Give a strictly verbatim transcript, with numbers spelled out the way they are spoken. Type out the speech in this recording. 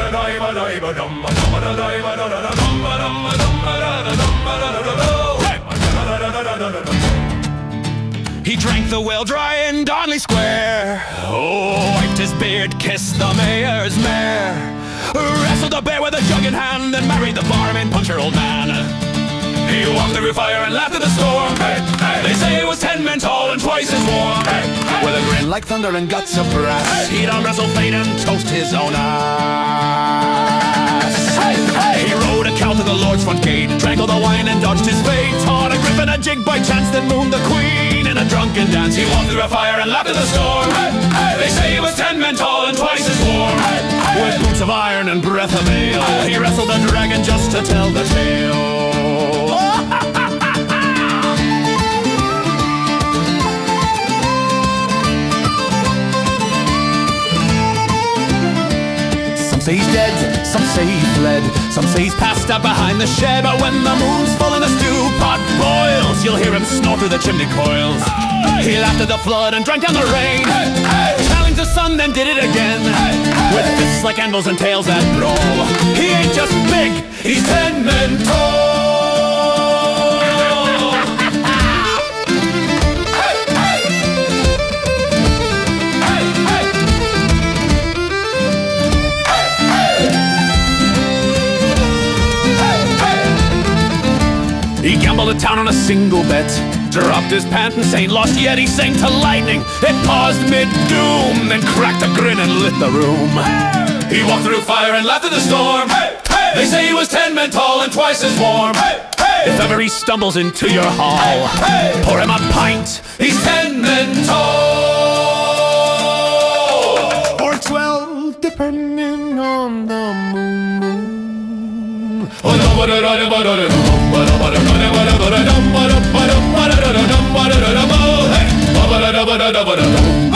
He drank the well dry in Darnley Square. Oh, wiped his beard, kissed the mayor's mare, wrestled a bear with a jug in hand, then married the barman, puncher old man. He walked through fire and laughed at the storm. Hey, hey. They say it was ten men tall and twice as warm. Hey, hey. With a grin like thunder and guts of brass, hey. He'd arm wrestle fate and toast his own ass. Hey, hey. He rode a cow to the Lord's front gate, drank all the wine and dodged his fate, taught a griffin a jig by chance, then mooned the queen in a drunken dance. He walked through a fire and laughed at the storm. Hey, hey. They say he was ten men tall and twice as warm. Hey, hey. With boots of iron and breath of ale, hey. He wrestled a dragon just to tell the tale. Some say he's dead, some say he fled, some say he's passed out behind the shed. But when the moon's full and the stew pot boils, you'll hear him snore through the chimney coils. Hey! He laughed at the flood and drank down the rain. Hey! Hey! Challenged the sun, then did it again. Hey! Hey! With fists like anvils and tails that brawl. He ain't just big, he's ten men tall. He gambled a town on a single bet, dropped his pant and Saint lost, yet he sang to lightning. It paused mid-doom, then cracked a grin and lit the room. Hey! He walked through fire and laughed at the storm. Hey! Hey! They say he was ten men tall and twice as warm. Hey! Hey! If ever he stumbles into your hall, hey! Hey! Pour him a pint, he's ten men tall. Or twelve, depending on the moon. Oh, no, but I don't but I don't but I don't